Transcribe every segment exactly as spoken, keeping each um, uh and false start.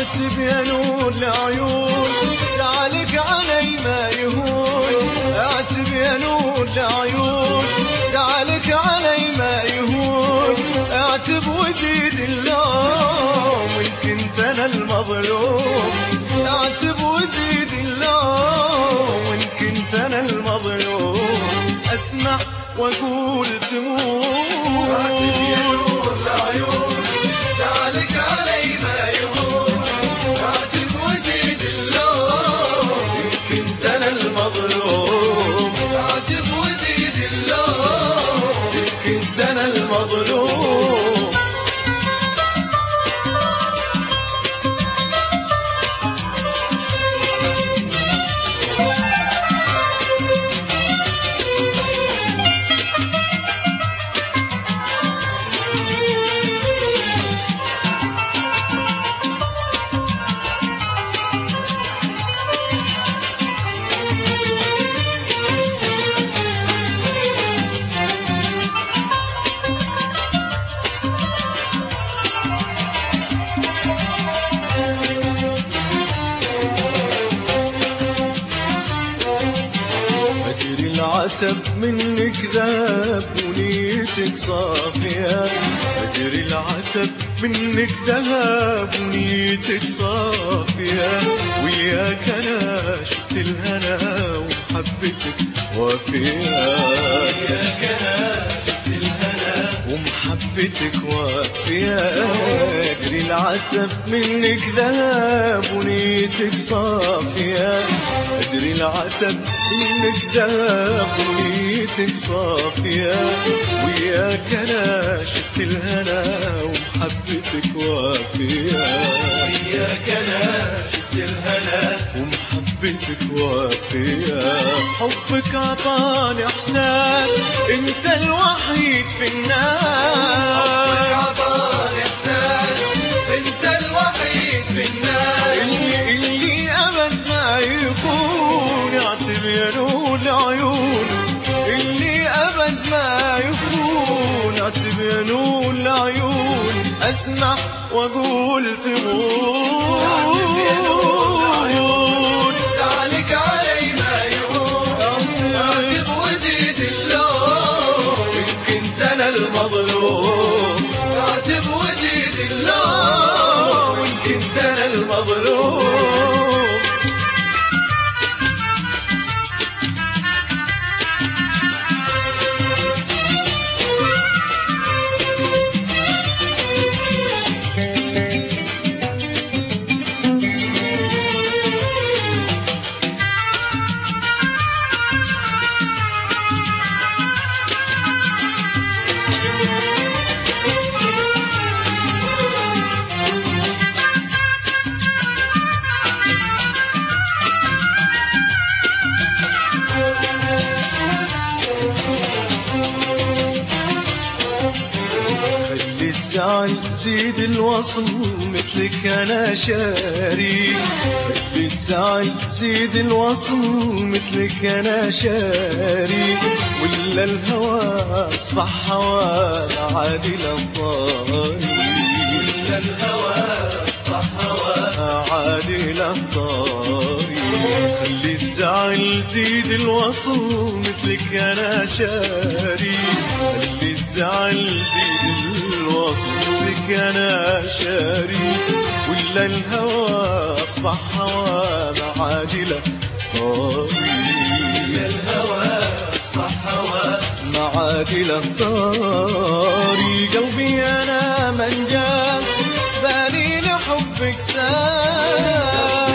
اعتب يا نور العيون زعلك علي ما يهون. اعتب يا نور العيون زعلك علي ما يهون. اعتب وزيد اللوم وان كنت انا المظلوم. اعتب وزيد اللوم وان كنت انا المظلوم. اسمع واقول تموت. اعتب يا نور العيون زعلك علي ما يهون. اعتب وزيد اللوم وان كنت انا المظلوم. اعتب وزيد اللوم وان كنت انا المظلوم. العتب منك ذاب ونيتك صافية. أدري العتب منك ذهب ونيتك صافية. وياك أنا شفت الهنا ومحبتك وافية. وياك أنا شفت الهنا ومحبتك وافية. أدري العتب منك ذهب ونيتك صافية. أدري العتب منك ذهب ونيتك صافية. وياك أنا شفت الهنا ومحبتك وافية. وياك أنا شفت الهنا ومحبتك وافية. حبك عطاني إحساس أنت الوحيد في الناس. حبك عطاني إحساس أنت الوحيد في الناس. اللي, اللي أبد ما يكون. اعتب يا نور العيون اللي أبد ما يكون. اعتب يا نور العيون أسمع وأقول تموت. اعتب يا نور العيون زعلك علي ما يهون. اعتب وزيد اللوم إن كنت أنا المظلوم. اعتب وزيد اللوم وإن كنت أنا المظلوم. الزعل زيد الوصل مثلك أنا شاري. خلي الزعل زيد الوصل مثلك أنا شاري. ولا الهوى أصبح هوى عادي للطاري. ولا الهوى أصبح هوى عادي للطاري. خلي الزعل زيد الوصل مثلك أنا شاري. خلي الزعل زيد الوصل مثلك أنا شاري. ولا الهوى أصبح هوى معادي للطاري. ولا الهوى أصبح هوى معادي للطاري. قلبي أنا منجاز بالي لحبك ساس.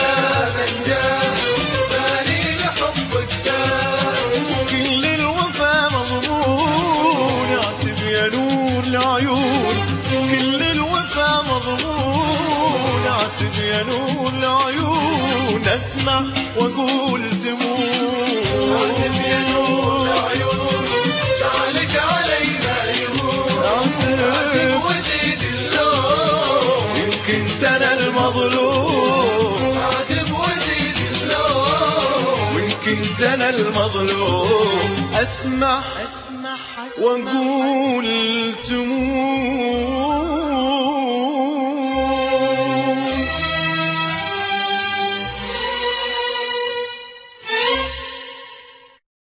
كل الوفا مضمون. اعتب يا نور العيون كل الوفا مضمون. اعتب يا نور العيون اسمع واقول تموت. اعتب يا نور العيون زعلك علي ما يهون. اعتب وزيد اللوم إن كنت أنا المظلوم. اعتب وزيد اللوم وإن كنت أنا المظلوم. أسمع وأقول تموت.